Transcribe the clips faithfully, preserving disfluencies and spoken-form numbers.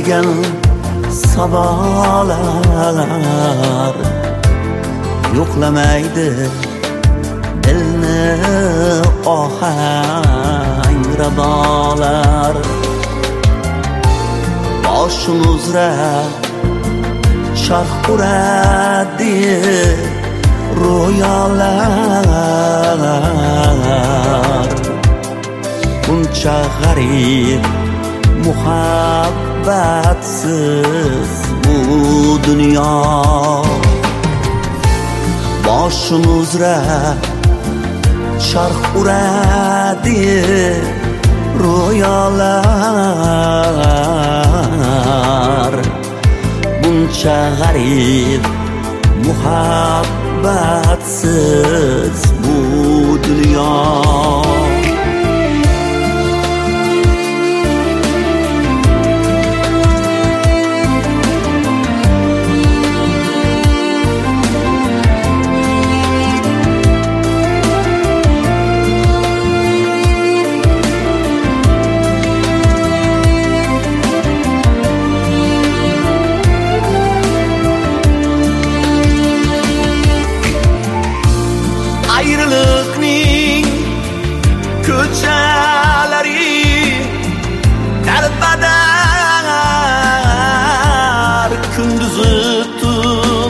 degan savollar yo'qlamaydi dilni ohang radolar. Boshim uzra charx uradi ro'yolar. Buncha g'arib muhabbatsiz bu dunyo. Boshim uzra charx uradi ro'yolar. Buncha g'arib muhabbatsiz bu dunyo. Ayrılıkning ko'chalari darbadar, kunduzi tun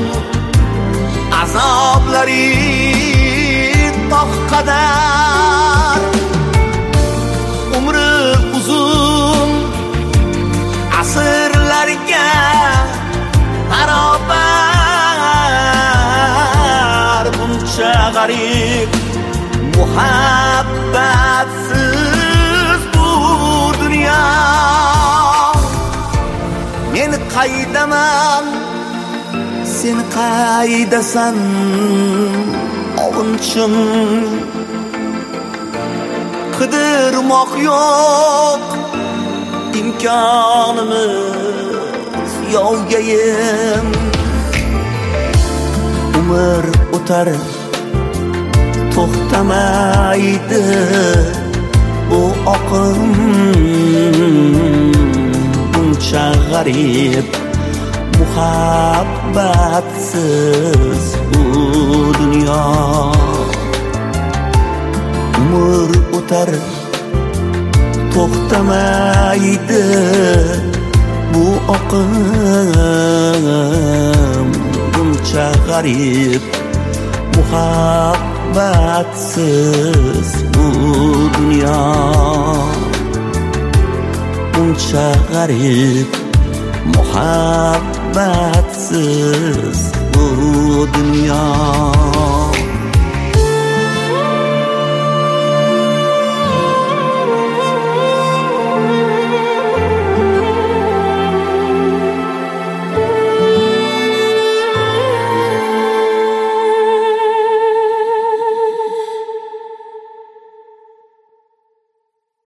azoblari tog' qadar. Umri uzun asrlarga barobar. Buncha g'arib muhabbatsiz bu dunyo. Men qaydaman, sen qaydasan ovunchim. Qidirmoq yo'q imkonimiz yovgayim. Umr o'tar to'xtamaydi bu oqim. Buncha g'arib muhabbatsiz bu dunyo. Umr o'tar to'xtamaydi bu oqim. Buncha g'arib muhabbatsiz bu dunyo. Buncha g'arib muhabbatsiz bu dunyo.